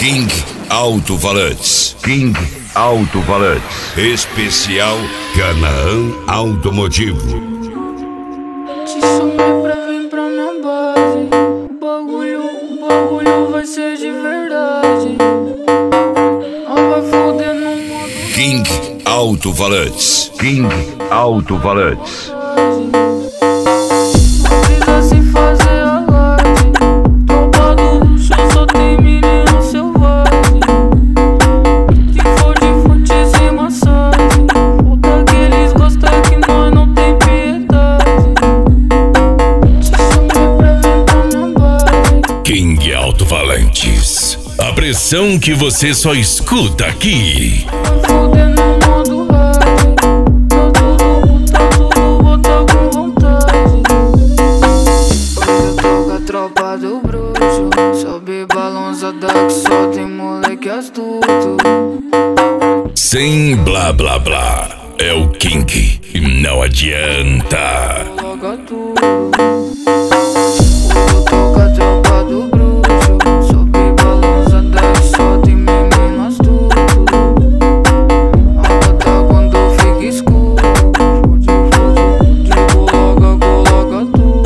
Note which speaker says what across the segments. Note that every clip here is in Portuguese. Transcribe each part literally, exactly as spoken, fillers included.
Speaker 1: King Autovolantes. King Autovolantes. Especial Canaã Automotivo.
Speaker 2: Te chamei pra vir pra minha base. O bagulho, o bagulho vai ser de verdade. Não vai foder no modo
Speaker 1: King Autovolantes. King Autovolantes.
Speaker 3: King Autovolantes. A pressão que você só escuta aqui.
Speaker 2: Tropa do bruxo, sobe balançada que só tem moleque astuto.
Speaker 3: Sem blá blá blá, é o King e não adianta.
Speaker 2: Coloca tudo. Eu toco a tropa do bruxo, sobe balançada que só tem menino astuto. Agora quando fica escuro, fude, fude, fude, coloca, coloca tudo.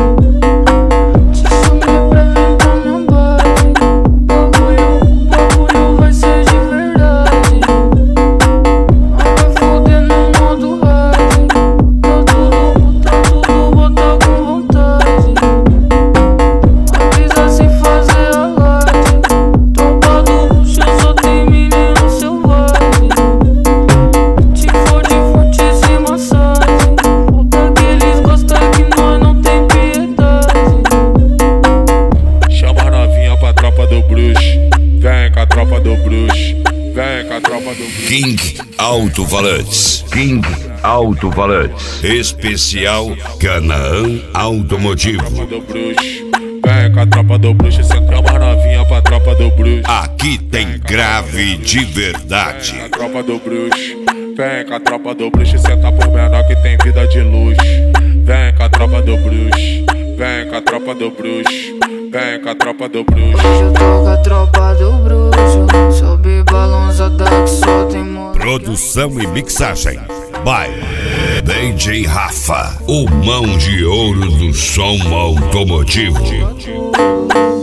Speaker 4: Vem com a tropa do bruxo, vem com a tropa do bruxo.
Speaker 1: King Autovolantes. King Autovolantes. Especial Canaã Automotivo.
Speaker 4: Do bruxo, vem com a tropa do bruxo, senta mais novinha pra tropa do bruxo.
Speaker 1: Aqui tem grave de verdade.
Speaker 4: Vem com a tropa do bruxo, vem com a tropa do bruxo, senta por menor que tem vida de luxo. Vem com a tropa do bruxo, vem com a tropa do bruxo. Vem com a tropa do bruxo.
Speaker 2: Hoje eu tô com a tropa do bruxo, sobe balançada que só tem moleque.
Speaker 1: Produção e mixagem by D J Rafa, o mão de ouro do som automotivo.